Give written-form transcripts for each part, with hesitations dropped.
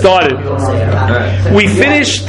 started. We finished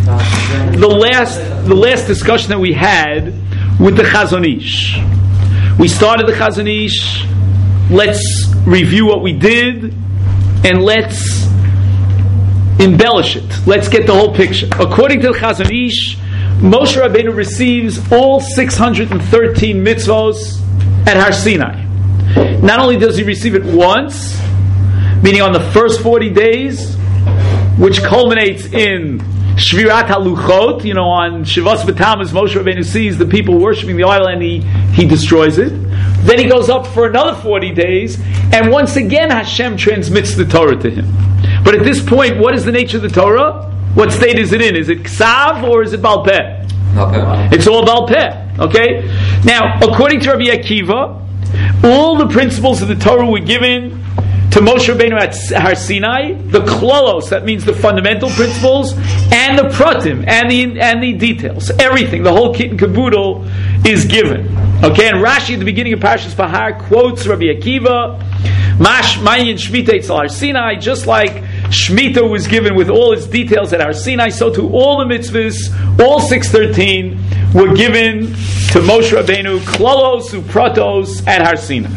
the last discussion that we had with the Chazon Ish. We started the Chazon Ish. Let's review what we did and let's embellish it. Let's get the whole picture. According to the Chazon Ish, Moshe Rabbeinu receives all 613 mitzvos at Har Sinai. Not only does he receive it once, meaning on the first 40 days, which culminates in Shvirat HaLuchot, on Shivas B'Tammuz, Moshe Rabbeinu sees the people worshiping the idol and he destroys it. Then he goes up for another 40 days, and once again Hashem transmits the Torah to him. But at this point, what is the nature of the Torah? What state is it in? Is it Ksav or is it Baal Peh? Baal Peh. It's all Baal Peh. Okay? Now, according to Rabbi Akiva, all the principles of the Torah were given to Moshe Rabbeinu at Har Sinai, the klolos, that means the fundamental principles, and the pratim, and the details. Everything, the whole kit and caboodle is given. Okay, and Rashi at the beginning of Parshas Bahar quotes Rabbi Akiva, Mayin Shemitah Eitzel Har Sinai, just like Shemitah was given with all its details at Har Sinai, so to all the mitzvahs, all 613, were given to Moshe Rabbeinu, klolos upratos at Har Sinai.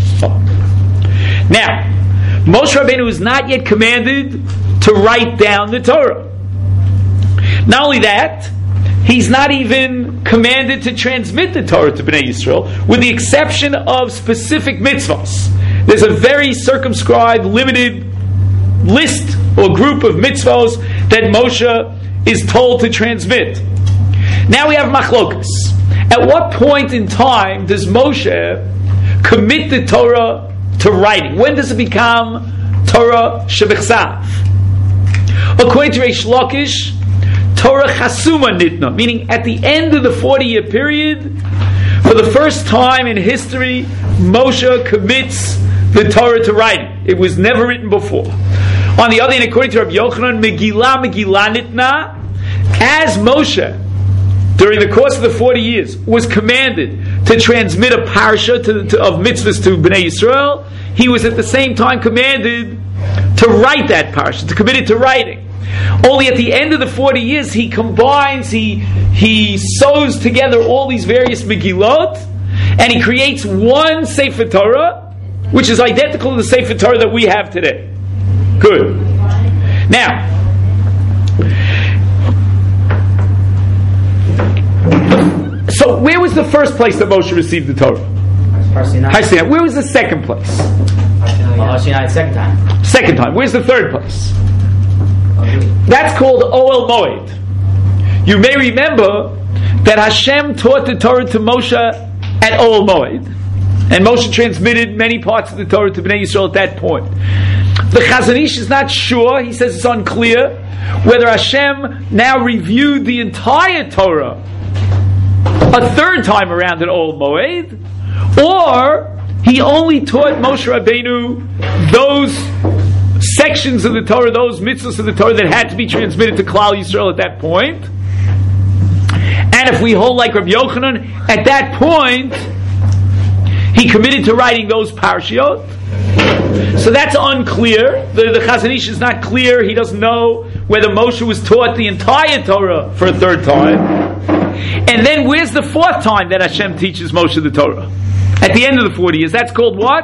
Now, Moshe Rabbeinu is not yet commanded to write down the Torah. Not only that, he's not even commanded to transmit the Torah to Bnei Yisrael, with the exception of specific mitzvahs. There's a very circumscribed, limited list or group of mitzvahs that Moshe is told to transmit. Now we have machlokas. At what point in time does Moshe commit the Torah to writing? When does it become Torah shebechsav? According to Reish Lakish, Torah chasuma nitna, meaning at the end of the 40-year period, for the first time in history, Moshe commits the Torah to writing. It was never written before. On the other hand, according to Rabbi Yochanan, Megillah nitna, as Moshe, during the course of the 40 years, was commanded to transmit a parsha of mitzvahs to Bnei Yisrael, he was at the same time commanded to write that parsha, to commit it to writing. Only at the end of the 40 years, he combines, he sews together all these various Megillot, and he creates one Sefer Torah, which is identical to the Sefer Torah that we have today. Good. Now, so where was the first place that Moshe received the Torah? Har Sinai. Har Sinai. Where was the second place? Har Sinai, second time. Second time. Where's the third place? That's called Ohel Moed. You may remember that Hashem taught the Torah to Moshe at Ohel Moed, and Moshe transmitted many parts of the Torah to Bnei Yisrael at that point. The Chazon Ish is not sure. He says it's unclear whether Hashem now reviewed the entire Torah a third time around at Ohel Moed, or he only taught Moshe Rabbeinu those sections of the Torah, those mitzvahs of the Torah that had to be transmitted to Klal Yisrael at that point. And if we hold like Rabbi Yochanan, at that point he committed to writing those parshiot. So that's unclear. The Chazon Ish is not clear. He doesn't know whether Moshe was taught the entire Torah for a third time. And then where's the fourth time that Hashem teaches Moshe the Torah? At the end of the 40 years. That's called what?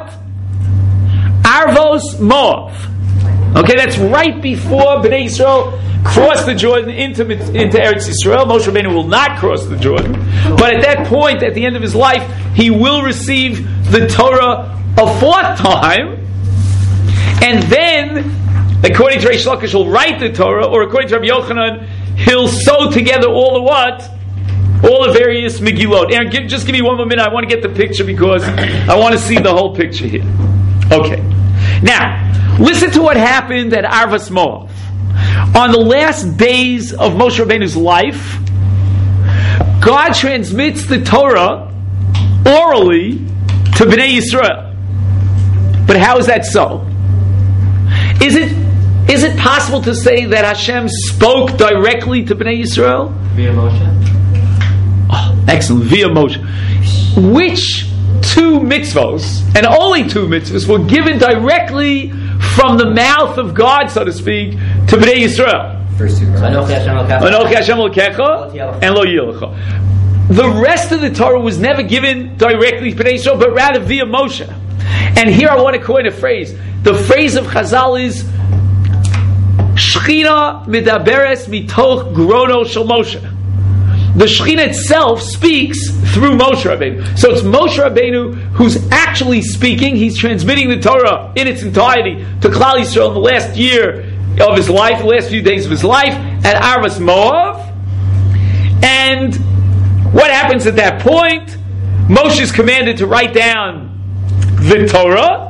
Arvos Moav. Okay, that's right before Bnei Yisrael cross the Jordan into Eretz Yisrael. Moshe Rabbeinu will not cross the Jordan. But at that point, at the end of his life, he will receive the Torah a fourth time. And then, according to Reish Lakish, he'll write the Torah, or according to Rabbi Yochanan, he'll sew together all the what? All the various Megillot. Aaron, just give me one more minute. I want to get the picture because I want to see the whole picture here. Okay. Now, listen to what happened at Arvos Moav. On the last days of Moshe Rabbeinu's life, God transmits the Torah orally to Bnei Yisrael. But how is that so? Is it possible to say that Hashem spoke directly to Bnei Yisrael? Via Moshe. Oh, excellent. Via Moshe. Which two mitzvos, and only two mitzvos, were given directly from the mouth of God, so to speak, to Bnei Yisrael. First two. Anochi Hashem Elokecha and Lo Yilecha. The rest of the Torah was never given directly to Bnei Yisrael, but rather via Moshe. And here I want to coin a phrase. The phrase of Chazal is Shechina Midaberes Mitoch Grono Shel Moshe. The Shechina itself speaks through Moshe Rabbeinu. So it's Moshe Rabbeinu who's actually speaking. He's transmitting the Torah in its entirety to Klal Yisrael in the last year of his life, the last few days of his life, at Arvas Moav. And what happens at that point? Moshe is commanded to write down the Torah.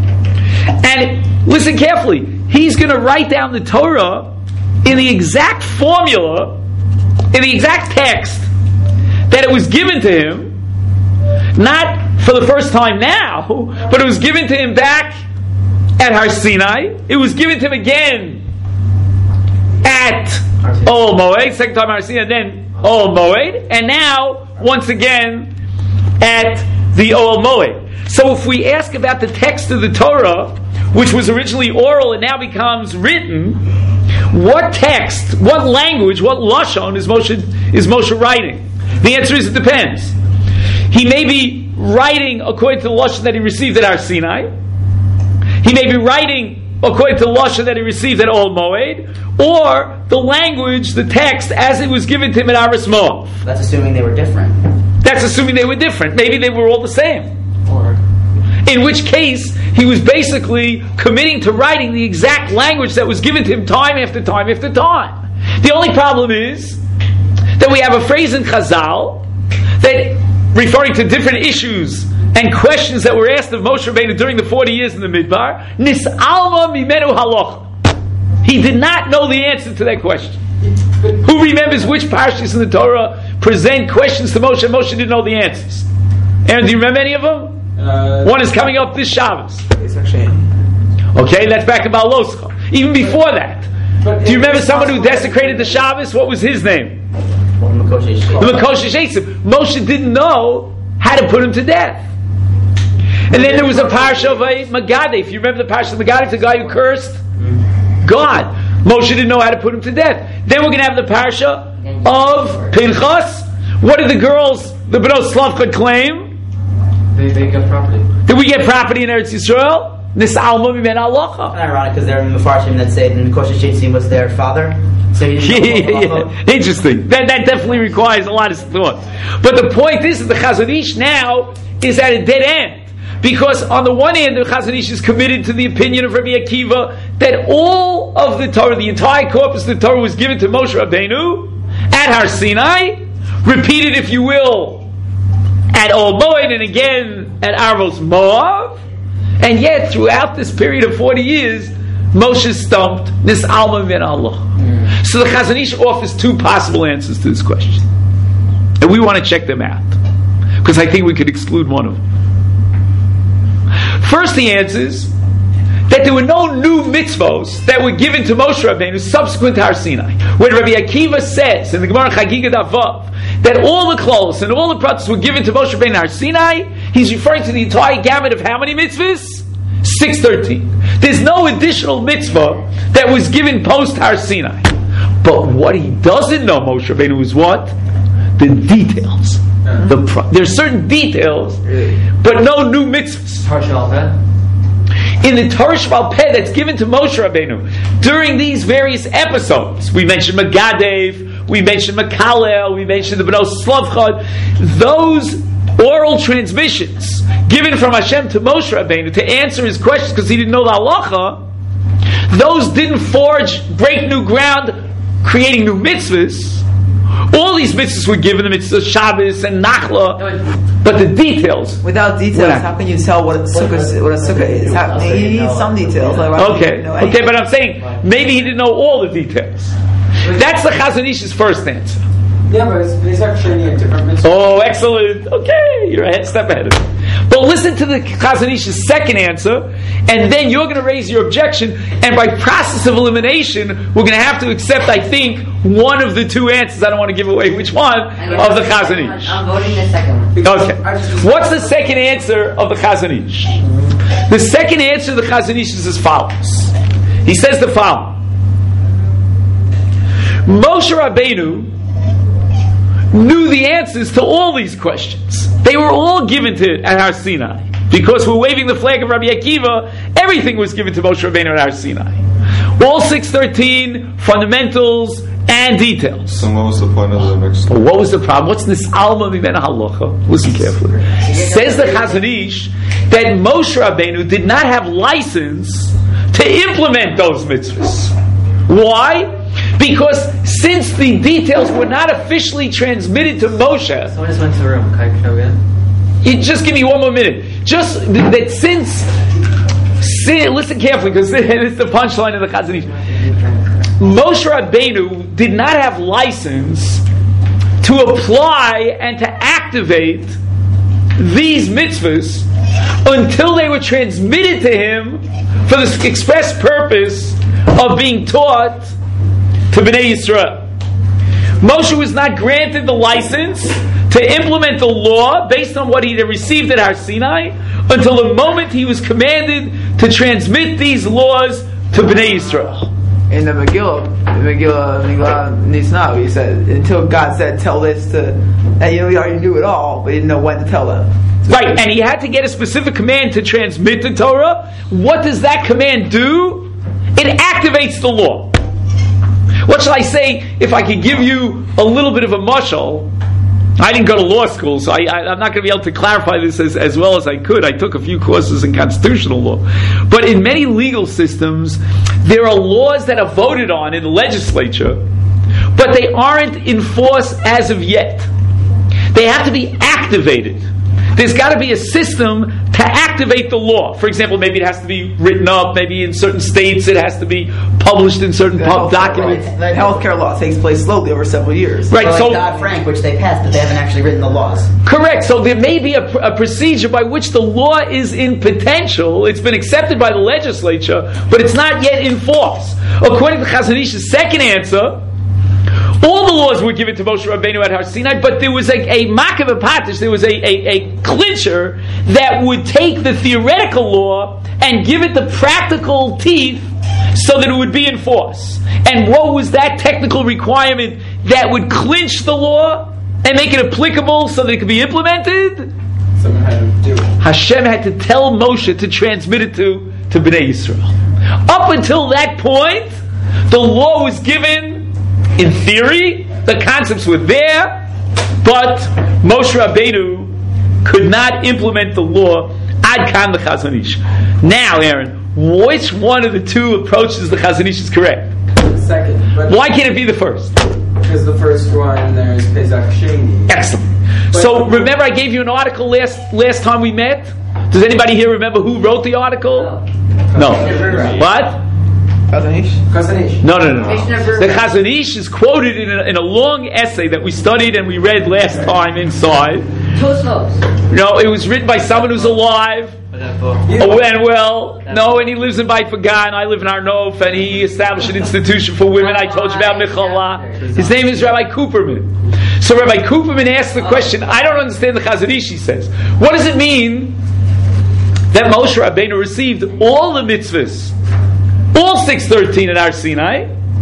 And listen carefully. He's going to write down the Torah in the exact formula, in the exact text that it was given to him, not for the first time now, but it was given to him back at Har Sinai. It was given to him again at Ohel Moed, second time Har Sinai, then Ohel Moed, and now once again at the Ohel Moed. So if we ask about the text of the Torah, which was originally oral and now becomes written, what text, what language, what lashon is Moshe writing? The answer is it depends. He may be writing according to the lashon that he received at Har Sinai. He may be writing according to the lashon that he received at Ohel Moed, or the language, the text, as it was given to him at Arvas Moav. That's assuming they were different. That's assuming they were different. Maybe they were all the same. In which case, he was basically committing to writing the exact language that was given to him time after time after time. The only problem is that we have a phrase in Chazal that, referring to different issues and questions that were asked of Moshe Rabbeinu during the 40 years in the Midbar, Nis'alma mimenu halacha. He did not know the answer to that question. Who remembers which parshas in the Torah present questions to Moshe and Moshe didn't know the answers? Aaron, do you remember any of them? One is coming up this Shabbos. Okay, that's back in Baal Loscha. Even before that, do you remember someone who desecrated the Shabbos? What was his name? The Makoshesh Eisim. Moshe didn't know how to put him to death. And then there was a parsha of a Megadeh. If you remember the parsha of Megadeh, the guy who cursed God. Moshe didn't know how to put him to death. Then we're going to have the parsha of Pinchas. What did the girls, the Bnei Slavcha, claim? They got property. Did we get property in Eretz Yisrael? Nis'alma mimen halacha. It's ironic because there are Mefarshim that say that Mekoshesh Eisim was their father. So Interesting. That definitely requires a lot of thought. But the point is that the Chazon Ish now is at a dead end. Because on the one hand, the Chazon Ish is committed to the opinion of Rabbi Akiva that all of the Torah, the entire corpus of the Torah, was given to Moshe Rabbeinu at Har Sinai, repeated, if you will, at Ohel Moed and again at Arvos Moav, and yet throughout this period of 40 years, Moshe stumped Nis'alma min Allah. So the Chazon Ish offers two possible answers to this question, and we want to check them out because I think we could exclude one of them. First, the answer is that there were no new mitzvos that were given to Moshe Rabbeinu subsequent to Har Sinai. When Rabbi Akiva says in the Gemara Chagiga Davav that all the clothes and all the pratos were given to Moshe Rabbeinu Har Sinai, he's referring to the entire gamut of how many mitzvahs? 613. There's no additional mitzvah that was given post Har Sinai. But what he doesn't know, Moshe Rabbeinu, is what? The details. There's certain details, but no new mitzvahs. In the Torah Sheba'al Peh that's given to Moshe Rabbeinu during these various episodes, we mentioned Megadev, we mentioned Mekalel, we mentioned the Bnei Slavcha, those oral transmissions given from Hashem to Moshe Rabbeinu to answer his questions because he didn't know the halacha, those didn't break new ground, creating new mitzvahs. All these mitzvahs were given, the mitzvahs Shabbos and Nachla, but the details. Without details, how can you tell what a sukkah is? He needs some details. Okay, but I'm saying maybe he didn't know all the details. That's the Chazon Ish's first answer. Yeah, but it's actually a different mitzvah. Oh, excellent. Okay, you're a step ahead of me. But listen to the Chazon Ish's second answer, and then you're going to raise your objection, and by process of elimination, we're going to have to accept, I think, one of the two answers. I don't want to give away which one of the Chazon Ish. I'm voting the second one. Okay. What's the second answer of the Chazon Ish? The second answer to the Chazon Ish is as follows. He says the following. Moshe Rabbeinu knew the answers to all these questions. They were all given to at Har Sinai. Because we're waving the flag of Rabbi Akiva, everything was given to Moshe Rabbeinu at Har Sinai. All 613 fundamentals and details. So what was the point of the mixed? What was the problem? What's this alma mimena halacha? Listen carefully. Says the Chazon Ish that Moshe Rabbeinu did not have license to implement those mitzvahs. Why? Because since the details were not officially transmitted to Moshe, Someone just went to the room. Can I show again? you just give me one more minute. Just that since listen carefully, because it's the punchline of the Chazon Ish. Moshe Rabbeinu did not have license to apply and to activate these mitzvahs until they were transmitted to him for the express purpose of being taught to Bnei Yisrael. Moshe was not granted the license to implement the law based on what he had received at Har Sinai until the moment he was commanded to transmit these laws to Bnei Yisrael. In the Megillah Nisna, he said, until God said, tell this to, and he already knew it all, but he didn't know when to tell them. So Right, and he had to get a specific command to transmit the Torah. What does that command do? It activates the law. What shall I say if I could give you a little bit of a mashal? I didn't go to law school, so I'm not going to be able to clarify this as well as I could. I took a few courses in constitutional law. But in many legal systems, there are laws that are voted on in the legislature, but they aren't in force as of yet. They have to be activated. There's got to be a system to activate the law. For example, maybe it has to be written up. Maybe in certain states it has to be published in certain documents. Healthcare law takes place slowly over several years. Right. So like Dodd-Frank, which they passed, but they haven't actually written the laws. Correct. So there may be a procedure by which the law is in potential. It's been accepted by the legislature, but it's not yet in force. According to Chazon Ish's second answer, all the laws were given to Moshe Rabbeinu at Har Sinai, but there was a makav patish, there was a clincher that would take the theoretical law and give it the practical teeth so that it would be in force. And what was that technical requirement that would clinch the law and make it applicable so that it could be implemented? Someone had to do it. Hashem had to tell Moshe to transmit it to Bnei Yisrael. Up until that point, the law was given. In theory, the concepts were there, but Moshe Rabbeinu could not implement the law. Ad kan the Chazon Ish. Now, Aaron, which one of the two approaches the Chazon Ish is correct? The second. But Why can't it be the first? because the first one, there is Pesach Sheni. Excellent. So remember, I gave you an article last time we met. Does anybody here remember who wrote the article? No. What? Chazon Ish. No. The Chazon Ish is quoted in a long essay that we studied and we read last time inside. No, it was written by someone who's alive. And he lives in Beit Pagan. I live in Arnof, and he established an institution for women. I told you about Michala. His name is Rabbi Cooperman. So Rabbi Cooperman asked the question, I don't understand the Chazon Ish, he says. What does it mean that Moshe Rabbeinu received all the mitzvahs, all 613 at Har Sinai,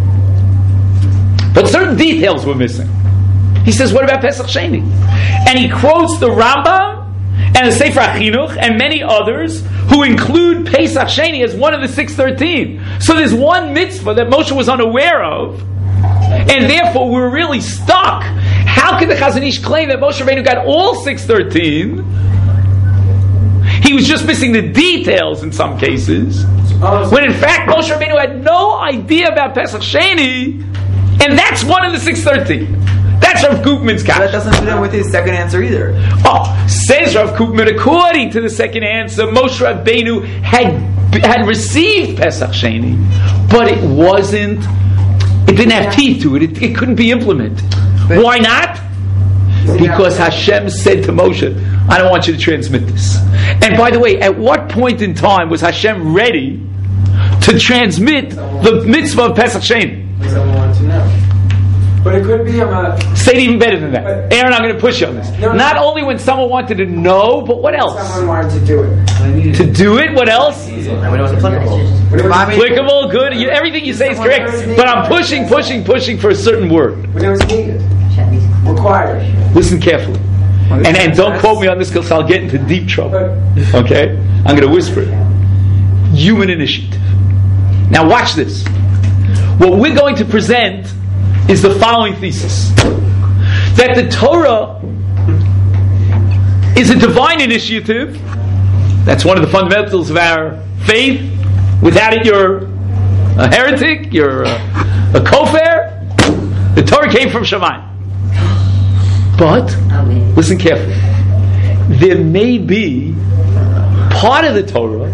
but certain details were missing? He says, what about Pesach Sheni? And he quotes the Rambam and the Sefer HaChinuch and many others who include Pesach Sheni as one of the 613. So there's one mitzvah that Moshe was unaware of, and therefore we're really stuck. How can the Chazon Ish claim that Moshe Rabbeinu got all 613? He was just missing the details in some cases, when in fact Moshe Rabbeinu had no idea about Pesach Sheni, and that's one of the 613. That's Rav Koopman's That kash. doesn't fit in with his second answer either. Says Rav Koopman, according to the second answer, Moshe Rabbeinu had received Pesach Sheni, but it didn't have teeth to it. It couldn't be implemented. Why not? Because Hashem said to Moshe, I don't want you to transmit this. And by the way, at what point in time was Hashem ready to transmit the mitzvah of Pesach Sheni? Someone wanted to know. But it could be Say it even better than that. Aaron, I'm going to push you on this. Not only when someone wanted to know, but what else? Someone wanted to do it. To do it, what else? When it was applicable. Applicable, good. Everything you say is correct. But I'm pushing for a certain word. When it was needed. Required. Listen carefully. And don't quote me on this because I'll get into deep trouble. Okay? I'm going to whisper it. Human initiative. Now watch this. What we're going to present is the following thesis. That the Torah is a divine initiative. That's one of the fundamentals of our faith. Without it, you're a heretic, you're a kofar. The Torah came from Shamayim. But, listen carefully, there may be part of the Torah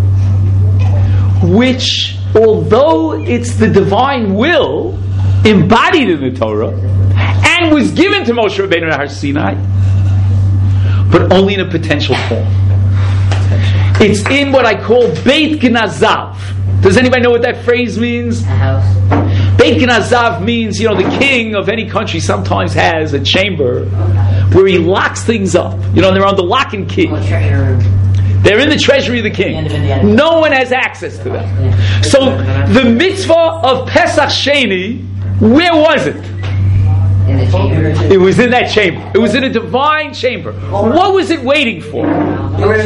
which, although it's the divine will embodied in the Torah and was given to Moshe Rabbeinu at Har Sinai, but only in a potential form. It's in what I call Beit Gnazav. Does anybody know what that phrase means? A house. Beit Gnazav means, the king of any country sometimes has a chamber where he locks things up. They're on the lock and key. They're in the treasury of the king. No one has access to them. So the mitzvah of Pesach Sheni, where was it? In the chamber. It was in that chamber. It was in a divine chamber. What was it waiting for? Moshe.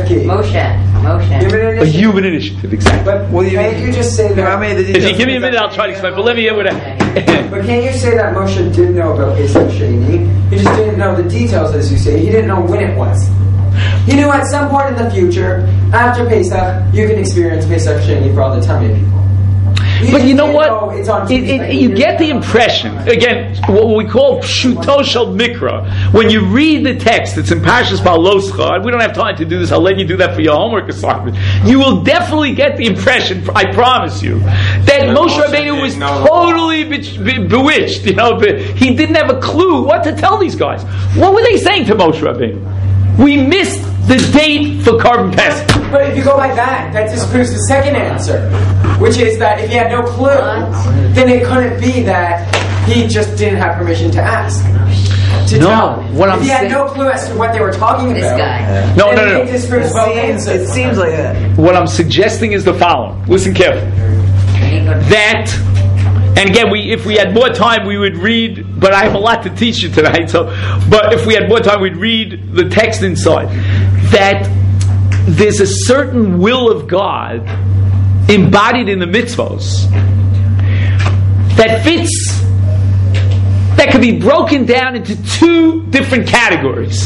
A human initiative, exactly. But can't you just say that? If you give me a minute, I'll try to explain. But let me hear what I... But can't you say that Moshe did know about Pesach Sheni? He just didn't know the details, as you say. He didn't know when it was. He knew at some point in the future, after Pesach, you can experience Pesach Sheni for all the tummy people. But you know what? You get the impression, again, what we call Pshuto Shel Mikra. When you read the text, it's in Parshas Baaloscha. We don't have time to do this. I'll let you do that for your homework assignment. You will definitely get the impression, I promise you, that Moshe Rabbeinu was totally bewitched. He didn't have a clue what to tell these guys. What were they saying to Moshe Rabbeinu? We missed the date for Korban Pesach. But if you go by that disproves the second answer, which is that if he had no clue, then it couldn't be that he just didn't have permission to ask. If he had no clue as to what they were talking about, it disproves both answers. It seems like that. What I'm suggesting is the following. Listen carefully. That, and again, if we had more time, we would read, but I have a lot to teach you tonight, but if we had more time, we'd read the text inside. That there's a certain will of God embodied in the mitzvos that can be broken down into two different categories.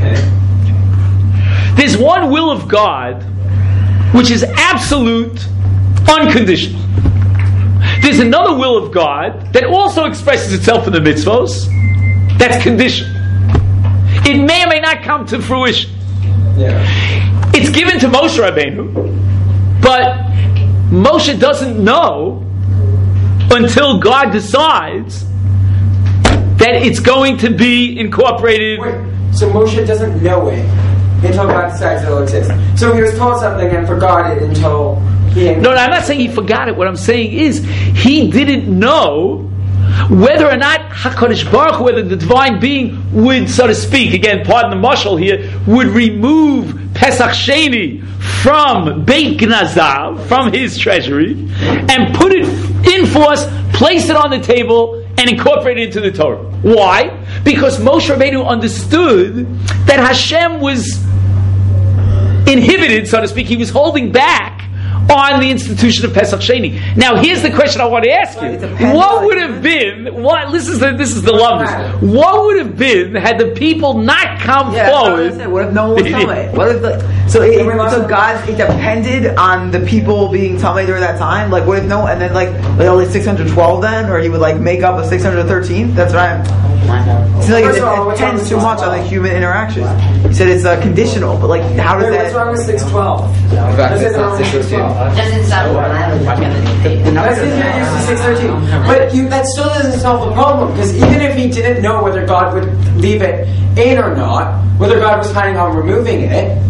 There's one will of God which is absolute, unconditional. There's another will of God that also expresses itself in the mitzvos that's conditional. It may or may not come to fruition. It's given to Moshe Rabbeinu, but Moshe doesn't know until God decides that it's going to be incorporated. Wait, so Moshe doesn't know it until God decides it'll exist. So he was told something and forgot it until he... No, I'm not saying he forgot it. What I'm saying is he didn't know whether or not HaKadosh Baruch Hu, whether the divine being would, so to speak, again, pardon the mashal here, would remove Pesach Sheni from Beit Gnazav, from his treasury, and put it in force, place it on the table, and incorporate it into the Torah. Why? Because Moshe Rabbeinu understood that Hashem was inhibited, so to speak. He was holding back on the institution of Pesach Sheni. Now, here's the question I want to ask you: what would have been? This is the love. What would have been had the people not come forward? What if no one was Tamei? What if so God, it depended on the people being Tamei during that time? Like, what if no? And then only 612 then, or he would make up a 613th? That's right. It depends too much on the human interaction. He said it's conditional, but how does that? What's wrong with 612? In fact, it's not 613. Doesn't stop when I was looking at the tape. That's used to 613. But that still doesn't solve the problem, because even if he didn't know whether God would leave it in or not, whether God was planning on removing it,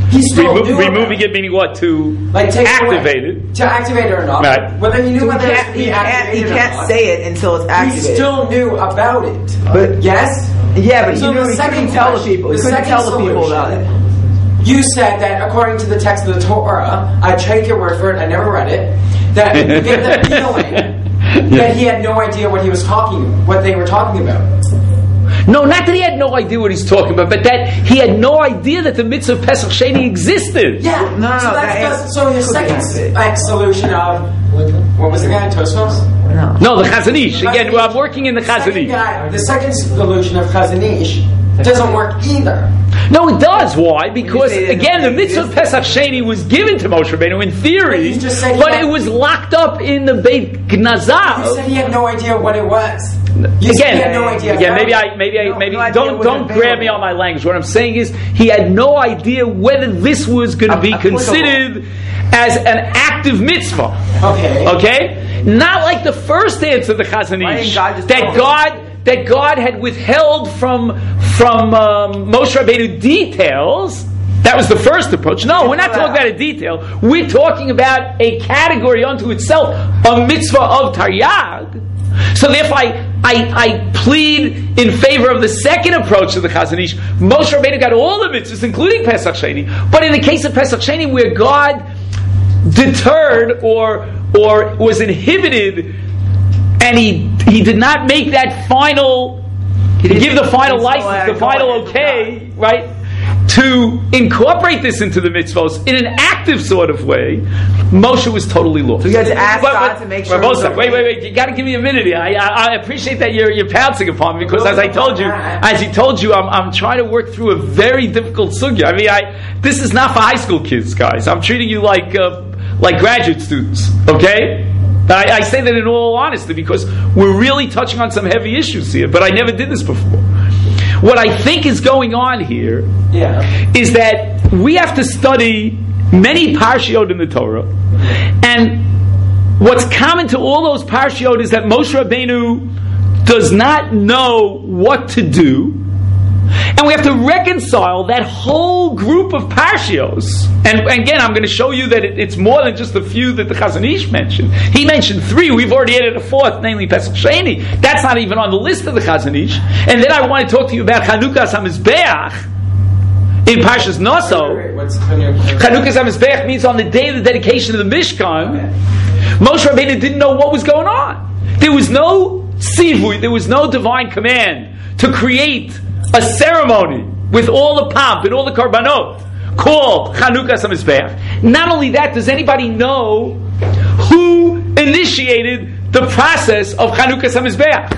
He still knew removing it meaning what? To like take activate it away. it. To activate it or not. Right. Whether he knew So whether he it can't say it until it's He activated. still knew about it. But- yes? Yeah, but So he knew the he second couldn't tell the question- people. He the couldn't second tell the people about it. You said that according to the text of the Torah, I take your word for it, I never read it, that you get the feeling that he had no idea what they were talking about. No, not that he had no idea what he's talking about, but that he had no idea that the mitzvah of Pesach Sheni existed. Yeah. No, So that's so your could be second activated. solution of what was the guy? Tosfos? No, the Chazon Ish. Again, I'm working in the Chazon Ish. The second solution of Chazon Ish doesn't work either. No, it does. Why? Because say that again, the it mitzvah of Pesach Sheni was given to Moshe Rabbeinu in theory, But you just said he but had- it was locked up in the Beit You Gnazav. said he had no idea what it was. You said he had no idea. Again, maybe No idea don't what grab available. me on my language. What I'm saying is he had no idea whether this was going to be Applicable. considered as an active mitzvah. Okay. Okay, not like the first answer of the Chazon Why Ish didn't God just that tell him? God had withheld from Moshe Rabbeinu details. That was the first approach. No, we're not talking about a detail. We're talking about a category unto itself, a mitzvah of Taryag. So therefore, I plead in favor of the second approach to the Chazon Ish. Moshe Rabbeinu got all the mitzvahs, including Pesach Sheni. But in the case of Pesach Sheni, where God deterred or was inhibited, and he did not make that final, give the final license, the final okay, right, to incorporate this into the mitzvos in an active sort of way, Moshe was totally lost. So you had to ask God to make sure. Rabosa, wait! You got to give me a minute here. I appreciate that you're pouncing upon me because, as he told you, I'm trying to work through a very difficult sugya. I mean, this is not for high school kids, guys. I'm treating you like graduate students. Okay. I say that in all honesty because we're really touching on some heavy issues here. But I never did this before. What I think is going on here is that we have to study many parshiot in the Torah, and what's common to all those parshiot is that Moshe Rabbeinu does not know what to do, and we have to reconcile that whole group of parshios. And again, I'm going to show you that it's more than just the few that the Chazon Ish mentioned. He mentioned 3. We've already added a 4th, namely Pesach Sheni. That's not even on the list of the Chazon Ish. And then I want to talk to you about Chanukas HaMizbeach in Parshas Noso. Chanukas HaMizbeach means on the day of the dedication of the Mishkan, Moshe Rabbeinu didn't know what was going on. There was no tzivui, there was no divine command to create a ceremony with all the pomp and all the karbanot called Chanukas HaMizbeach. Not only that, does anybody know who initiated the process of Chanukas HaMizbeach?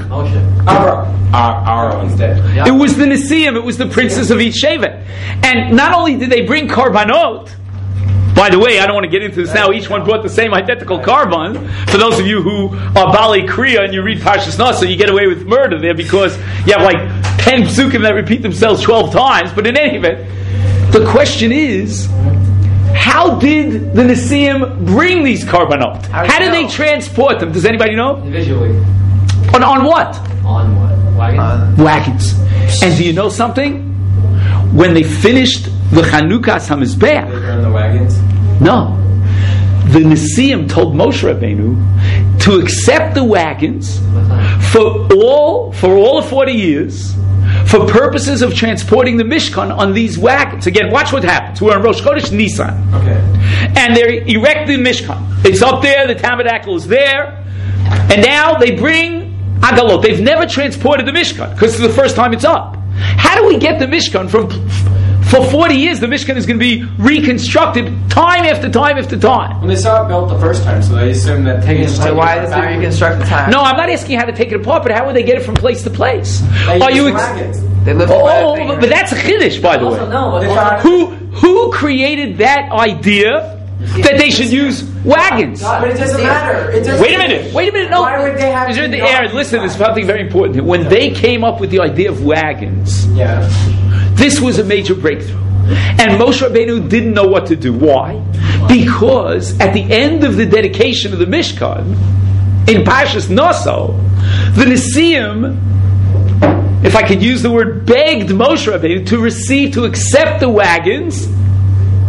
Aaron's dead. It was the Nesiim, it was the princes of each Shevet. And not only did they bring karbanot, by the way, I don't want to get into this now. Each one brought the same identical carbon. For those of you who are Bali Kriya and you read Parshas Nasa, you get away with murder there because you have like 10 psukim that repeat themselves 12 times. But in any event, the question is, how did the Nesiim bring these karbanot? How did they transport them? Does anybody know? Visually. On what? On what? Wagons. And do you know something? When they finished the Chanukas HaMizbeach, They burned the wagons. no. The Nesiim told Moshe Rabbeinu to accept the wagons for all the 40 years for purposes of transporting the Mishkan on these wagons. Again, watch what happens. We're in Rosh Chodesh Nisan. Okay. And they're erecting Mishkan. It's up there, the tabernacle is there, and now they bring Agalot. They've never transported the Mishkan because it's the first time it's up. How do we get the Mishkan for 40 years? The Mishkan is going to be reconstructed time after time after time. When they saw it built the first time, so they assumed that So why does it reconstruct the time? No, I'm not asking how to take it apart, but how would they get it from place to place? Are you? wagons? They lift the wagon. But that's a chiddush, by the way. No, They thought- Who created that idea that they should use wagons? But it doesn't matter. It doesn't Wait a minute. No. Why would they have Is there to the not air? use Listen, there's wagons? something very important. When they came up with the idea of wagons, Yeah. this was a major breakthrough. And Moshe Rabbeinu didn't know what to do. Why? Because at the end of the dedication of the Mishkan, in Parshas Noso, the Nesiim, if I could use the word, begged Moshe Rabbeinu to accept the wagons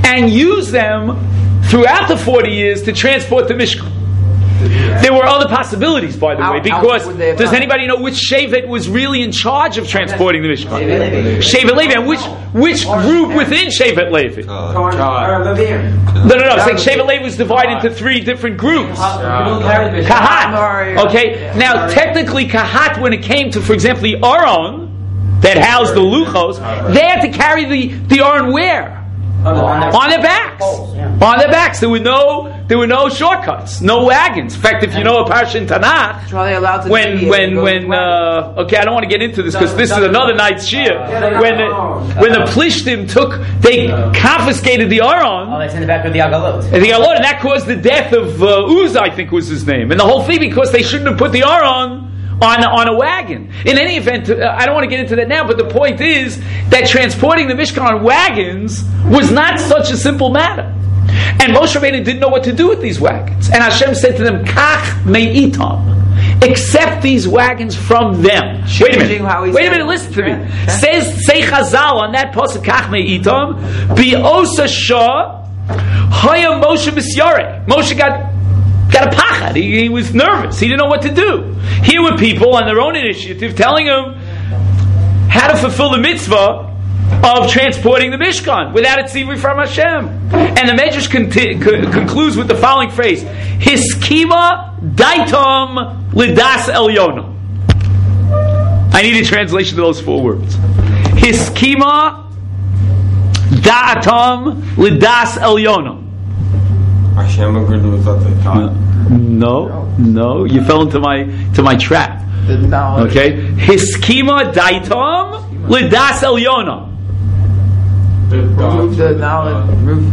and use them throughout the 40 years to transport the Mishkan. There were other possibilities, by the way, because does anybody know which Shevet was really in charge of transporting the Mishkan? Shevet Levi. And which group within Shevet Levi? No. It's like Shevet Levi was divided into 3 different groups. Kahat. Okay. Now, technically, Kahat, when it came to, for example, the Aron that housed the Luchos, they had to carry the Aron where? On their backs. On their backs. There were no shortcuts, no wagons. In fact, if you know a parsha in Tanakh, when okay, I don't want to get into this because this is another night's shir. When the Plishtim they confiscated the Aron. Oh, they sent it back with the Agalot. And that caused the death of Uzzah, I think was his name, and the whole thing because they shouldn't have put the Aron on a wagon. In any event, I don't want to get into that now, but the point is that transporting the Mishkan on wagons was not such a simple matter. And Moshe Rabbeinu didn't know what to do with these wagons. And Hashem said to them, Kach me'itam. Accept these wagons from them. Wait a minute, listen to me. Say Chazal on that pasuk, Kach me'itam, Bi'osa shah, Haya Moshe Misyare. Moshe got a pachad. He was nervous. He didn't know what to do. Here were people on their own initiative telling him how to fulfill the mitzvah of transporting the Mishkan without it tzivui from Hashem. And the Medrash concludes with the following phrase: Hiskima daitom lidas elyono. I need a translation of those 4 words. Hiskima da'atom lidas elyono. Hashem agreed with what they thought. No, you fell into my trap. Okay, Hiskima daitom lidas elyono. Remove the knowledge.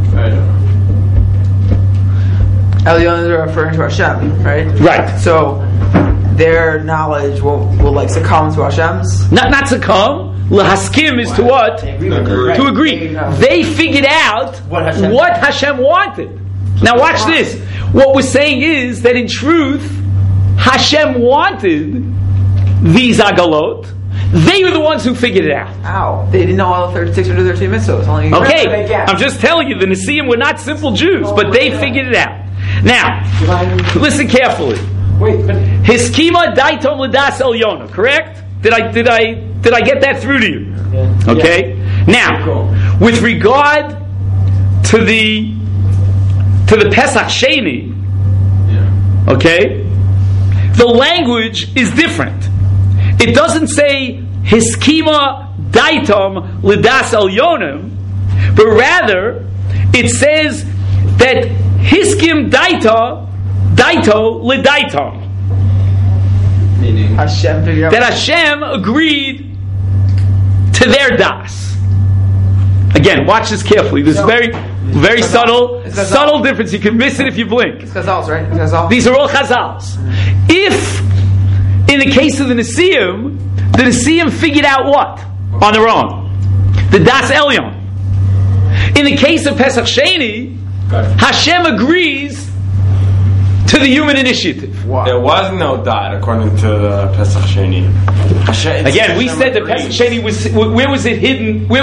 Elyon are referring to Hashem, right? Right. So their knowledge will like succumb to Hashem's. Not succumb. Lahaskim is to what? To agree. They figured out what Hashem wanted. Now watch this. What we're saying is that in truth, Hashem wanted these agalot. They were the ones who figured it out. Ow. They didn't know all the 613 mitzvahs. Okay, I'm just telling you, the Nesiim were not simple Jews, but they figured it out. Now, listen carefully. Hiskima daitom l'das elyono, correct? Did I get that through to you? Okay? Now, with regard to the Pesach Sheni, okay, the language is different. It doesn't say Hiskima daitom l'das elyonim, but rather it says that Hiskim daito l'daitom. Meaning that Hashem agreed to their das. Again, watch this carefully. This is very subtle difference. You can miss it if you blink. It's Chazals, right? Chazal. These are all Chazals. If, in the case of the Nesiim figured out what? On their own. The Das Elyon. In the case of Pesach Sheni, Hashem agrees to the human initiative. Wow. There was no dot according to the Pesach Sheni. Again, we said that Pesach Sheni was, where was it hidden? Do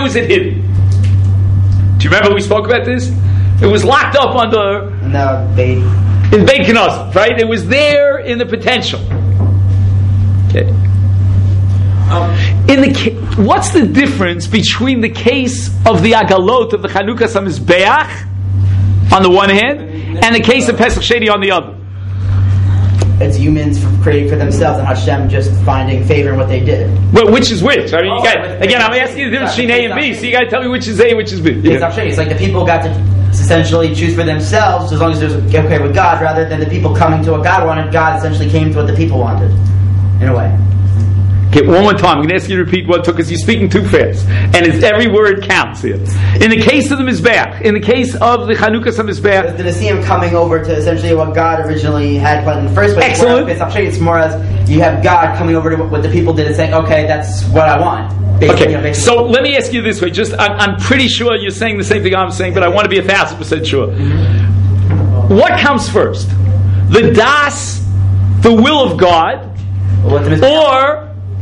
you remember we spoke about this? It was locked up under in Beit Knesset, right? It was there in the potential. Okay. What's the difference between the case of the Agalot of the Chanukas HaMizbeach on the one hand, and the case of Pesach Sheni on the other? It's humans creating for themselves, and Hashem just finding favor in what they did. Well, which is which? I mean, again, I'm asking you the difference between A and B, so you got to tell me which is A and which is B. It's like the people got to essentially choose for themselves, as long as they're okay with God, rather than the people coming to what God wanted. God essentially came to what the people wanted, in a way. Okay, one more time. I'm going to ask you to repeat what took, because you're speaking too fast, and every word counts here. In the case of the Mizbeach, in the case of the Chanukas HaMizbeach, the Nesiim coming over to essentially what God originally had planned in the first place. Excellent. It's more as you have God coming over to what the people did and saying, "Okay, that's what I want." Okay, so let me ask you this way. I'm pretty sure you're saying the same thing I'm saying, but I want to be 1,000% sure. What comes first? The Das, the will of God, or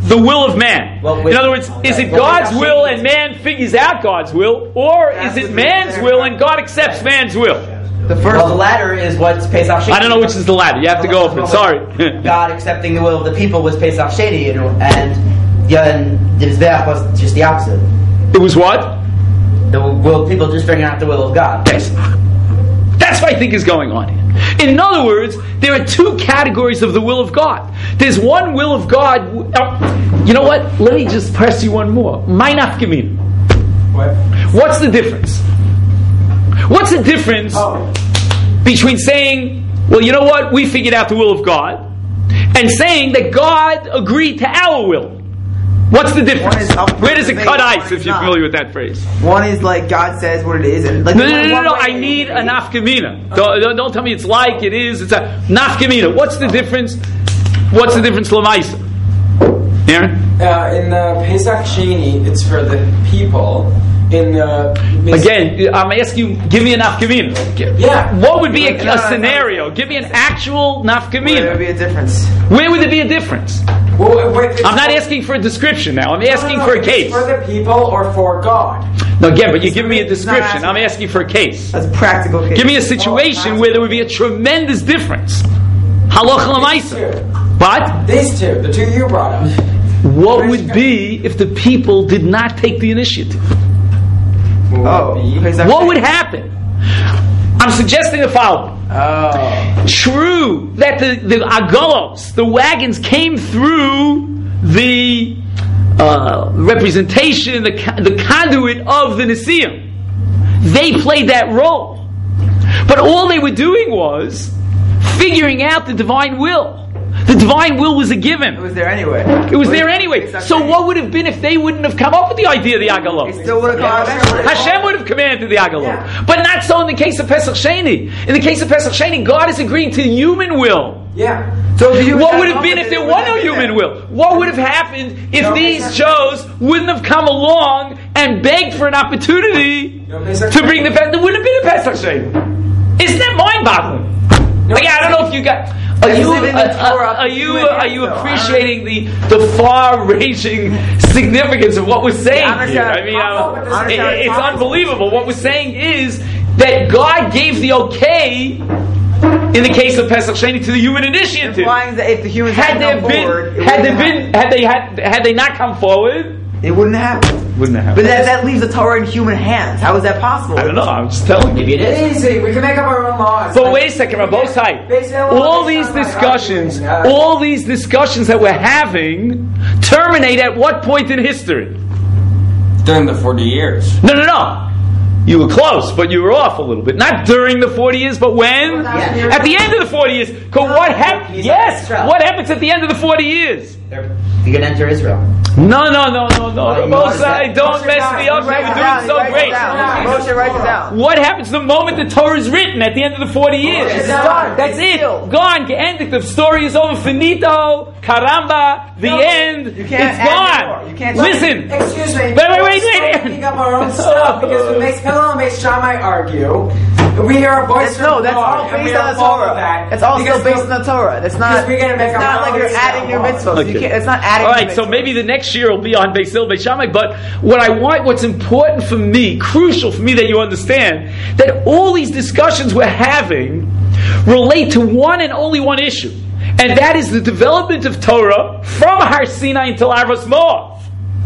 the will of man? Well, In other words, is it God's will and man figures out God's will, or is it man's will and God accepts man's will? The first. Well, the latter is what's Pesach Sheni. I don't know which is the latter. You have to go over it. Sorry. God accepting the will of the people was Pesach Sheni, and the Mizbeach was just the opposite. It was what? The will, people just figuring out the will of God. Yes. That's what I think is going on here. In other words, there are two categories of the will of God. There's one will of God. You know what? Let me just press you one more. My nafkamina. What's the difference? What's the difference between saying, well, you know what? We figured out the will of God, and saying that God agreed to our will? What's the difference? Where does it cut ice, if you're familiar with that phrase? One is like God says what it is, and like No. I need a nafkamina. Don't tell me it's like it is. It's a nafkamina. What's the difference? What's the difference, Lamaisa? Aaron? In the Pesach Sheni, it's for the people. In the Again, I'm asking you, give me a nafkamina. Yeah. What would be a scenario? Give me an actual there nafkamina. would be a difference. Where would there be a difference? Well, I'm not asking for a description now. I'm asking for a case. For the people or for God? No, again, but you give me a description. I'm asking for a case. That's a practical case. Give me a situation where there would be a tremendous difference. Halacha l'maisa. But These two, the two you brought up. what would be if the people did not take the initiative? What would happen? I'm suggesting the following. True that the agolos, the wagons, came through the representation, the conduit of the Nesiim. They played that role. But all they were doing was figuring out the divine will. The divine will was a given. It was there anyway. It was there anyway. So what would have been if they wouldn't have come up with the idea of the Agalah? It still would have come out eventually. Hashem would have commanded the Agalah. But not so in the case of Pesach Sheni. In the case of Pesach Sheni, God is agreeing to human will. Yeah. So What would have been if there were no human will? What would have happened if these Joes wouldn't have come along and begged for an opportunity to bring the Pesach? There wouldn't have been a Pesach Sheni. Isn't that mind-boggling? Like, I don't know if you got... Are you appreciating the far-ranging significance of what we're saying here? I mean, it's unbelievable. What we're saying is that God gave the okay in the case of Pesach Sheni to the human initiative. Implying that if the humans had they not come forward, it wouldn't happen. Wouldn't have happened. But that leaves the Torah in human hands. How is that possible? I don't know. I'm just telling you. Maybe it is. Easy. We can make up our own laws. But wait a second, Rabbosai. All these discussions that we're having terminate at what point in history? During the 40 years. No. You were close, but you were off a little bit. Not during the 40 years, but when? Yeah. At the end of the 40 years. Because what happens? Yes. What happens at the end of the 40 years? You can enter Israel. No. Rabbosai, don't mess me up. We're doing so great. Moshe, write it down. What happens the moment the Torah is written at the end of the 40 years? It's done. That's it. Gone. Geendigt. The story is over. Finito. Caramba. The end. You can't it's add gone. more. You can't. Listen. Excuse me. Wait. Making up our own stuff because it makes Hillel and makes Shammai argue. We hear a voice from That's God, all and we based on the follow Torah. that. It's all Because still based on the Torah. It's not. we're gonna make It's our not like own you're adding new mitzvahs. Okay. You can't, it's not adding. All new right, so mitzvahs. maybe the next year will be on Beis Hillel, Beis Shammai. But what's important for me, crucial for me that you understand, that all these discussions we're having relate to one and only one issue, and that is the development of Torah from Har Sinai until Arvos Moav.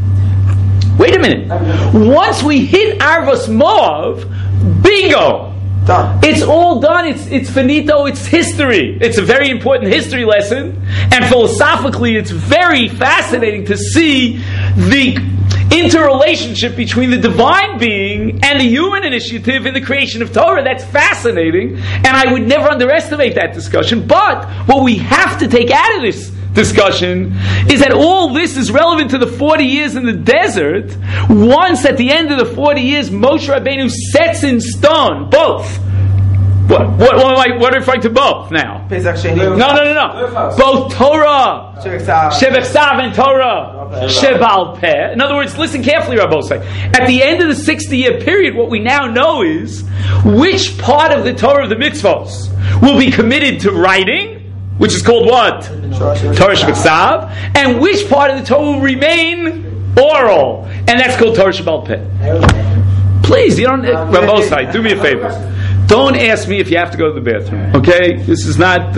Wait a minute. Once we hit Arvos Moav, bingo. Done. It's all done. It's finito. It's history. It's a very important history lesson, and philosophically, it's very fascinating to see the interrelationship between the divine being and the human initiative in the creation of Torah. That's fascinating, and I would never underestimate that discussion. But what we have to take out of this discussion is that all this is relevant to the 40 years in the desert. Once at the end of the 40 years, Moshe Rabbeinu sets in stone both. What am I referring to both now? Pesach Sheni. No. Both Torah, Shebechsav and Torah, Shebal Peh. In other words, listen carefully, Rabbosai. At the end of the 60-year period, what we now know is which part of the Torah of the mitzvos will be committed to writing, which is called what? Torah Shebeksav. And which part of the Torah will remain oral? And that's called Torah Shebal Peh. Please, you don't... Rabosai, do me a favor. Don't ask me if you have to go to the bathroom. Okay? This is not...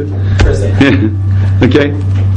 okay?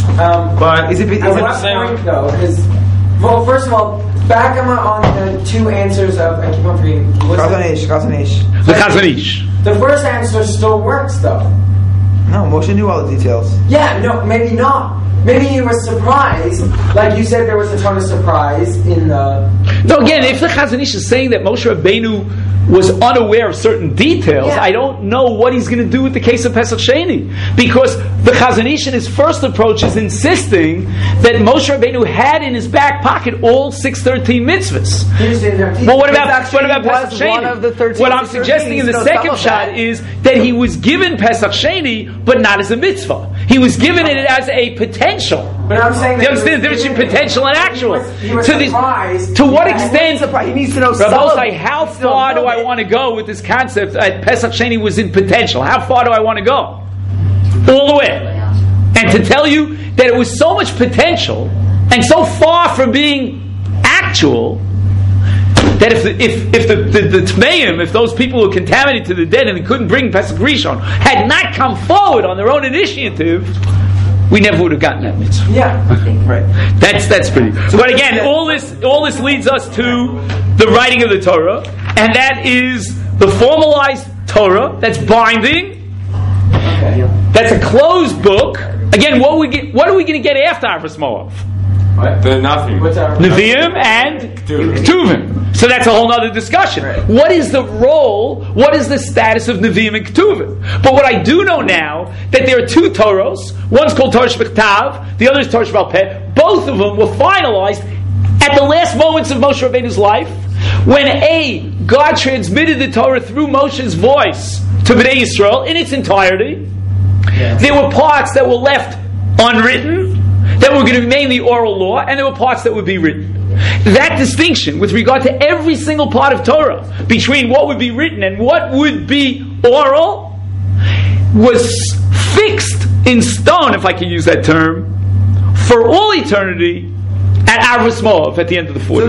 But is it at what point, though? Well, first of all, back on the two answers of... I keep on forgetting. Chazon Ish. The Chazon Ish. The first answer still works, though. No, Moshe knew all the details. Yeah, no, maybe not. Maybe he was surprised. Like you said, there was a ton of surprise in the... No, again, if the Chazon Ish is saying that Moshe Rabbeinu was unaware of certain details, I don't know what he's going to do with the case of Pesach Sheni. Because the Chazon Ish in his first approach is insisting that Moshe Rabbeinu had in his back pocket all 613 mitzvahs. Well, what about Pesach Sheni? What I'm suggesting in the second shot is that he was given Pesach Sheni, but not as a mitzvah. He was given it as a potential. But I'm saying, do you understand the difference between potential and actual? He was surprised. To what extent? He needs to know. Rabbi, how far do I want to go with this concept that Pesach Sheni was in potential? How far do I want to go? All the way. And to tell you that it was so much potential and so far from being actual that if the Tmeim, if those people who were contaminated to the dead and they couldn't bring Pesach Rishon, had not come forward on their own initiative, we never would have gotten that mitzvah. Yeah, right. That's pretty. But again, all this leads us to the writing of the Torah, and that is the formalized Torah that's binding. Okay. That's a closed book. Again, what are we going to get after Avos Moav? The nothing. Nevi'im and Ketuvim. So that's a whole other discussion. Right. What is the role? What is the status of Nevi'im and Ketuvim? But what I do know now, that there are two Torahs. One's called Torah Shebektav, the other is Torah Shebal Peh. Both of them were finalized at the last moments of Moshe Rabbeinu's life, when God transmitted the Torah through Moshe's voice to Bnei Yisrael in its entirety. Yeah. There were parts that were left unwritten, that were going to remain the oral law, and there were parts that would be written. That distinction with regard to every single part of Torah between what would be written and what would be oral was fixed in stone, if I can use that term, for all eternity at Avos Moav at the end of the 40s.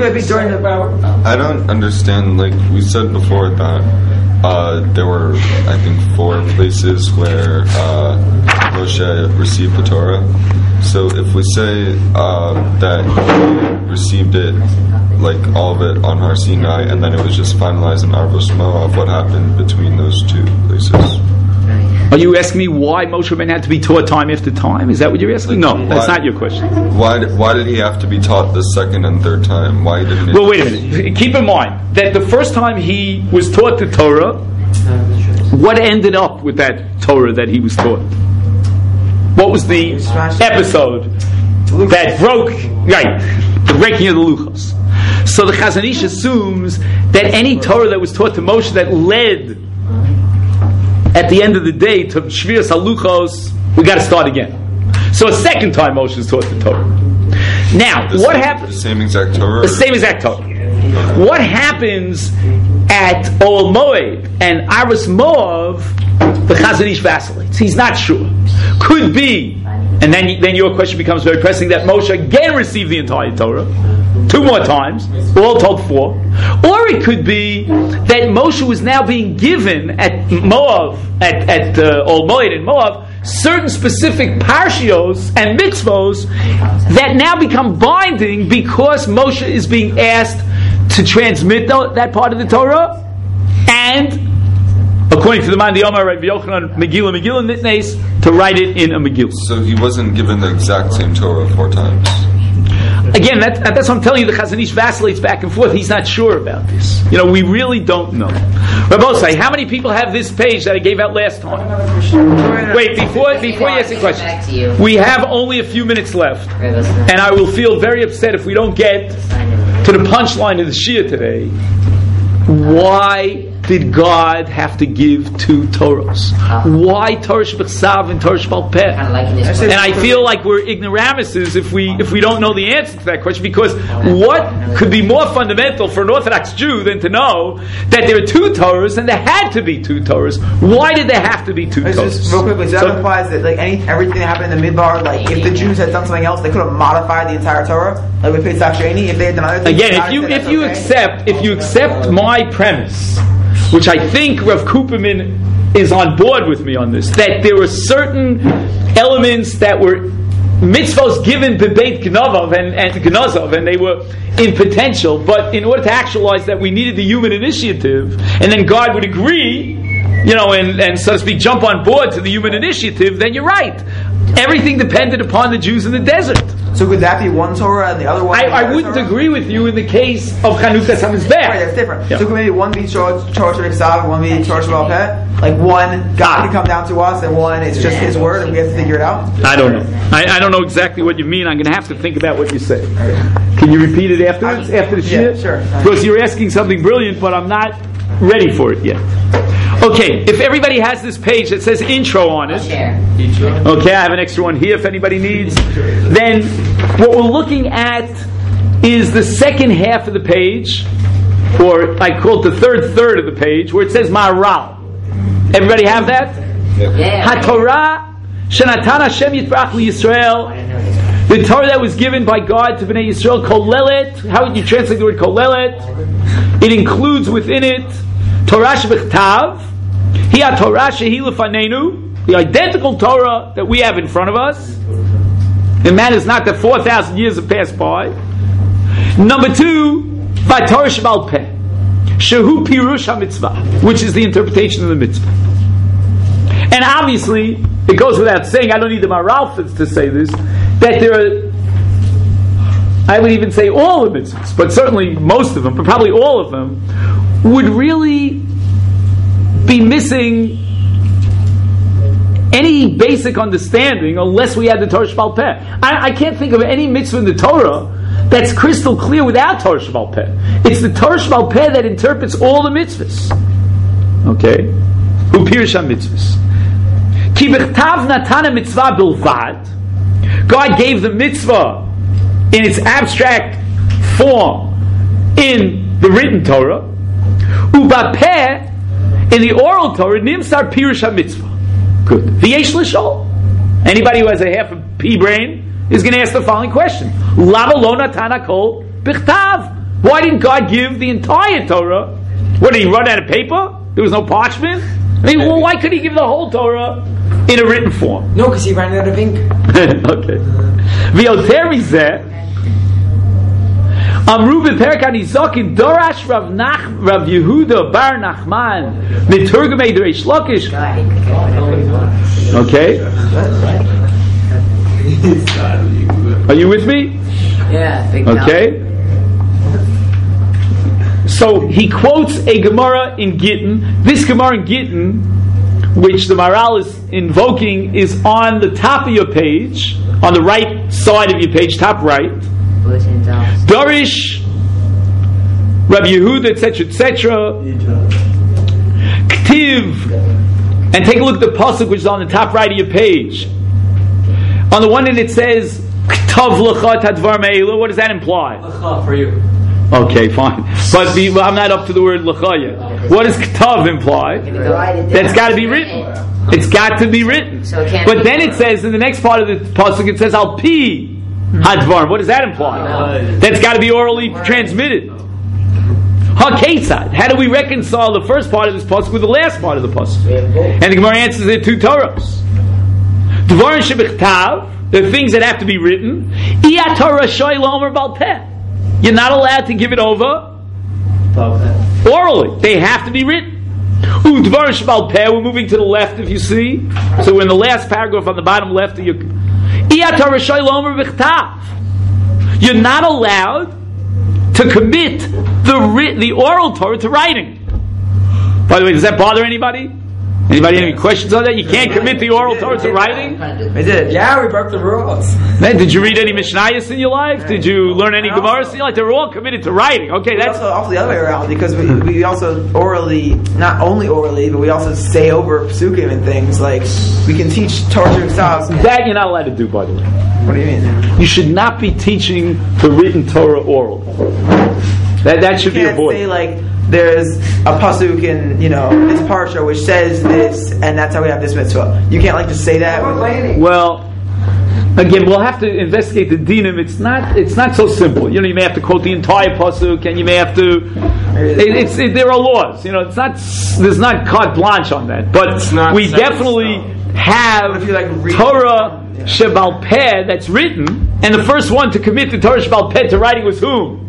I don't understand, like we said before, that there were, I think, 4 places where Moshe received the Torah. So if we say that he received it, like all of it, on Har Sinai, and then it was just finalized in Avos Moav, what happened between those 2 places? Are you asking me why Moshe Rabbeinu had to be taught time after time? Is that what you're asking? No, that's not your question. Why did he have to be taught the second and third time? Why didn't? Well, wait a minute. Keep in mind that the first time he was taught the Torah, what ended up with that Torah that he was taught? What was the episode that broke? Right, the breaking of the Luchos. So the Chazon Ish assumes that any Torah that was taught to Moshe that led at the end of the day to Shviras HaLuchos, we got to start again. So a second time Moshe is taught the Torah. Now, what happens? The same exact Torah? The same exact Torah. What happens at Ol Moed and Avos Moav? The Chazon Ish vacillates. He's not sure. Could be, and then your question becomes very pressing, that Moshe again received the entire Torah 2 more times, all told 4. Or it could be that Moshe was now being given at Moav, at Ol Moed and Moav, certain specific parshios and mitzvos that now become binding because Moshe is being asked to transmit that part of the Torah, and according to the Man Diyomar, Rabbi Yochanan, Megillah Nitnes, to write it in a Megillah. So he wasn't given the exact same Torah 4 times. Again, that's what I'm telling you. The Chazon Ish vacillates back and forth. He's not sure about this. We really don't know. Rabbosai, how many people have this page that I gave out last time? Wait, before you ask the question, we have only a few minutes left, and I will feel very upset if we don't get to the punchline of the Shia today. Why did God have to give two Torahs? Why Torah Shebechsav and Torah Shebal Peh? And I feel like we're ignoramuses if we don't know the answer to that question, because what could be more fundamental for an Orthodox Jew than to know that there are two Torahs and there had to be two Torahs? Why did there have to be two Torahs? Just real quickly, so that implies that like everything that happened in the Midbar, like if the Jews had done something else, they could have modified the entire Torah, like with Pesach Sheni. If they had done other things, again, if you accept my premise, which I think Rav Kuperman is on board with me on this, that there were certain elements that were mitzvahs given bebeit Gnozov and they were in potential, but in order to actualize that, we needed the human initiative, and then God would agree, and so to speak, jump on board to the human initiative. Then you're right. Everything depended upon the Jews in the desert. So could that be one Torah and the other one? I wouldn't agree with you in the case of Chanukas HaMizbech. Right, that's different. Yeah. So could maybe one be Torah Shebechsav and one be Torah Shebal Peh? Like one, God can come down to us, and one, it's just His word, and we have to figure it out? I don't know. I don't know exactly what you mean. I'm going to have to think about what you say. Can you repeat it afterwards, after the shir? Yeah, sure. Because you're asking something brilliant, but I'm not ready for it yet. Okay, if everybody has this page that says intro on it, okay, I have an extra one here if anybody needs, then what we're looking at is the second half of the page, or I call it the third of the page, where it says Maharal. Everybody have that? Yeah. HaTorah Shenatan Hashem Yitbarach LiYisrael, the Torah that was given by God to Bnei Yisrael, Kolelet. How would you translate the word Kolelet? It includes within it Torah Shebechtav, Hi Torah Shehi Lefanenu, the identical Torah that we have in front of us. And man, is not that 4,000 years have passed by. Number two, Torah Shebal Peh, Shehu Pirush HaMitzvah, which is the interpretation of the mitzvah. And obviously, it goes without saying, I don't need the Maralfits to say this, that there are, I would even say all the mitzvahs, but certainly most of them, but probably all of them, would really be missing any basic understanding unless we had the Torah Shebal Peh. I can't think of any mitzvah in the Torah that's crystal clear without Torah Shebal Peh. It's the Torah Shebal Peh that interprets all the mitzvahs. Okay? Hu Pirush HaMitzvahs. Ki b'chtav natana mitzvah bilvad. God gave the mitzvah in its abstract form in the written Torah. Ubapeh, in the oral Torah, nimsar pirush ha-mitzvah. Good. V'yesh l'shol. Anybody who has a half a pea brain is going to ask the following question: Lama lo natana kol b'chtav? Why didn't God give the entire Torah? What, did He run out of paper? There was no parchment? I mean, well, why could He give the whole Torah in a written form? No, because He ran out of ink. Okay. V'yoter mizeh, Amru b'perek hanizokim Dorash Rav Yehuda Bar Nachman Miturgamei D'Reish Lakish. Okay. Are you with me? Yeah. Big Okay. So he quotes a Gemara in Gittin. This Gemara in Gittin, which the Maharal is invoking, is on the top of your page, on the right side of your page, top right. Dorish, Rabbi Yehuda, etc., etc. Ktiv, and take a look at the pasuk which is on the top right of your page. On the one hand, it says Ktav L'cha Tadvar Me'ela. What does that imply? L'cha for you. Okay, fine. But I'm not up to the word L'cha yet. What does Ktav imply? That's got to be written. It's got to be written. But then it says in the next part of the pasuk, it says Al Pi Hadvar. What does that imply? That's got to be orally transmitted. HaKetzad. How do we reconcile the first part of this pasuk with the last part of the pasuk? And the Gemara answers it two Torahs. Dvarim shebechtav, the things that have to be written. Iyat Torah shoy lomer bal peh. You're not allowed to give it over orally. They have to be written. Dvarim shebal peh. We're moving to the left, if you see. So we're in the last paragraph on the bottom left of your. Iyat Torah shoy lomer bechtav. You're not allowed to commit the oral Torah to writing. By the way, does that bother anybody? Anybody have any questions on that? You can't commit the oral Torah to writing? We did. Yeah, we broke the rules. Man, did you read any Mishnayos in your life? Did you learn any Gemaras in your life? They were all committed to writing. Okay, that's also the other way around, because we also orally, not only orally, but we also say over psukim and things. Like, we can teach Torah to ourselves. that you're not allowed to do, by the way. What do you mean? You should not be teaching the written Torah oral. That should be You can't avoided. say, like, there's a pasuk in, this parsha which says this, and that's how we have this mitzvah. You can't, like, just say that. Well, again, we'll have to investigate the dinim. It's not so simple. You may have to quote the entire pasuk, and you may have to. There are laws. There's not carte blanche on that. But we definitely have Torah Shebal Peh that's written, and the first one to commit the Torah Shebal Peh to writing was whom?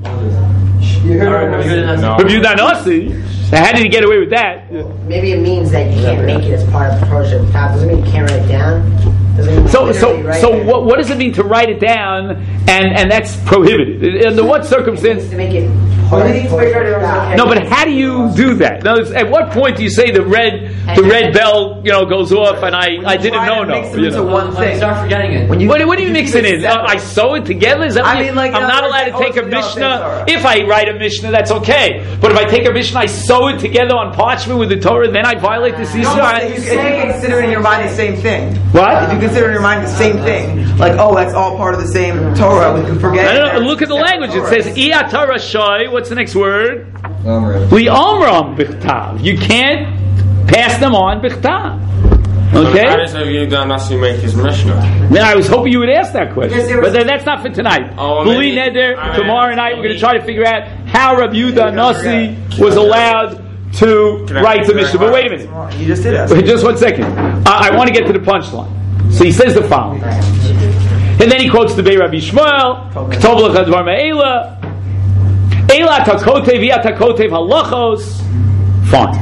Rabbi Yehuda Nasi. Now, how did he get away with that? Maybe it means that you can't make it as part of the Torah Shabbat. Doesn't mean you can't write it down. So what does it mean to write it down, and that's prohibited? Under what circumstance? To make it part of the Torah Shabbat. No, but how do you do that? Now, at what point do you say the red bell goes off and I didn't know? Mix them into one thing. Start forgetting it. What do you mix it in? I sew it together? Is that what I'm not allowed to take a Mishnah. If I write a Mishnah, that's okay. But if I take a Mishnah, I sew it together on parchment with the Torah, then I violate the Sisra. If you consider in your mind the same thing. What? If you consider in your mind the same thing, like, that's all part of the same Torah, we can forget. No, look at the language. It says Iyat Torah Shoy. What's the next word? Li Omram Bichtav. You can't pass them on Bichtav. Okay? How does Yehuda Nasi make his Mishnah? Then I was hoping you would ask that question. But that's not for tonight. B'li Neder, tomorrow night we're going to try to figure out how Rabbi Yehuda Nasi was allowed to write the Mishnah. But wait a minute. You just did it. Just 1 second. I want to get to the punchline. So he says the following. And then he quotes the Bei Rabbi Shmuel, Ketov L'cha Dvar Me'ela, Eila Takotev Via Takotev Halachos. Fine.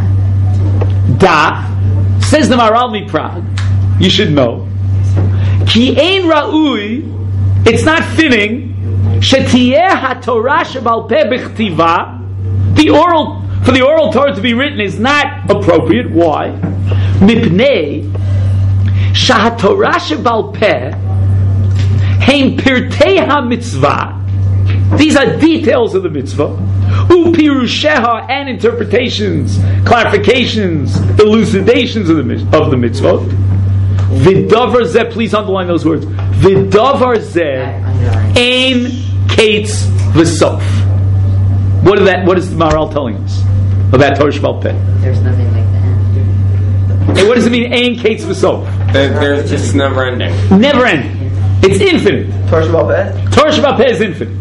Da, says the Maharal Miprag, you should know, Ki Ein Ra'ui, it's not fitting, Shetiyeh HaTorah Shebal Peh B'chtiva, for the oral Torah to be written is not appropriate. Why? Mipnei Shahatorah Shebal Peh Hein Pirtei HaMitzvah. These are details of the mitzvah. Upirusheha, and interpretations, clarifications, elucidations of the mitzvah. Vidavar zeh, please underline those words. Vidavar zeh ein kates v'sof. What is the Maharal telling us about Torah Shebal Peh? There's nothing like that. Hey, what does it mean, ein kates v'sof? There's just never ending. Never ending. It's infinite. Torah Shebal Peh? Torah Shebal Peh is infinite.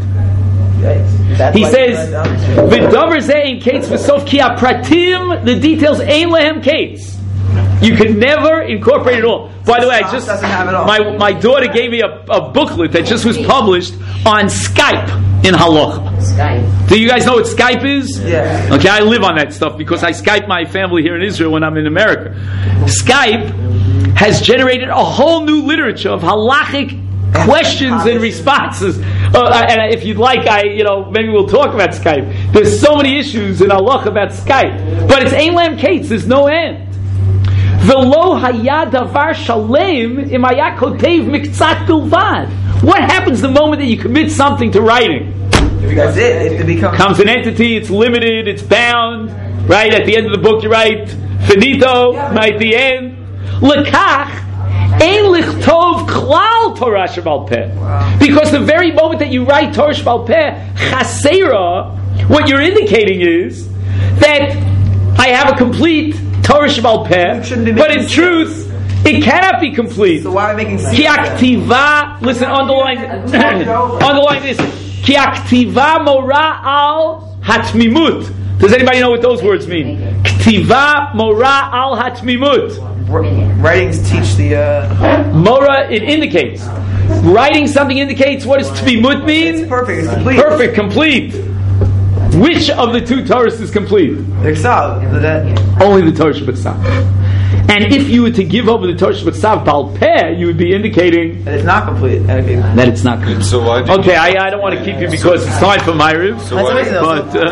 He says, "V'davar zeh ein kates v'sof ki hapratim." The details ein lehem kates. You could never incorporate it all. By the way, my daughter gave me a booklet that just was published on Skype in Halacha. Skype. Do you guys know what Skype is? Yeah. Okay, I live on that stuff because I Skype my family here in Israel when I'm in America. Skype has generated a whole new literature of halachic questions and responses. And if you'd like, maybe we'll talk about Skype. There's so many issues in halacha about Skype, but it's ein lam kates. There's no end. V'lo haya davar shalem im haya kotev miktzat bilvad. What happens the moment that you commit something to writing? That's it. It becomes an entity. It's limited. It's bound. Right at the end of the book, you write finito. Right at the end. Lekach. Ein lichtov klal Torah Shebal Peh. Because the very moment that you write Torah Shebal Peh, chasera, what you're indicating is that I have a complete Torah Shebal Peh, but in truth, it cannot be complete. So why am I making Ki aktiva, listen, underline this. Ki aktiva mora al hatmimut. Does anybody know what those words mean? Ktiva mora al hatmimut. Writings teach the Mora, it indicates. Writing something indicates what does tmimut mean? It's perfect. It's complete. Perfect, complete. Which of the two Torahs is complete? Only the Torah Shabbat. And if you were to give over the Torah Shabbat Bal Peh, you would be indicating that it's not complete. That it's not complete. So why? Okay, I don't want to keep you because it's time for Ma'ariv. So why? But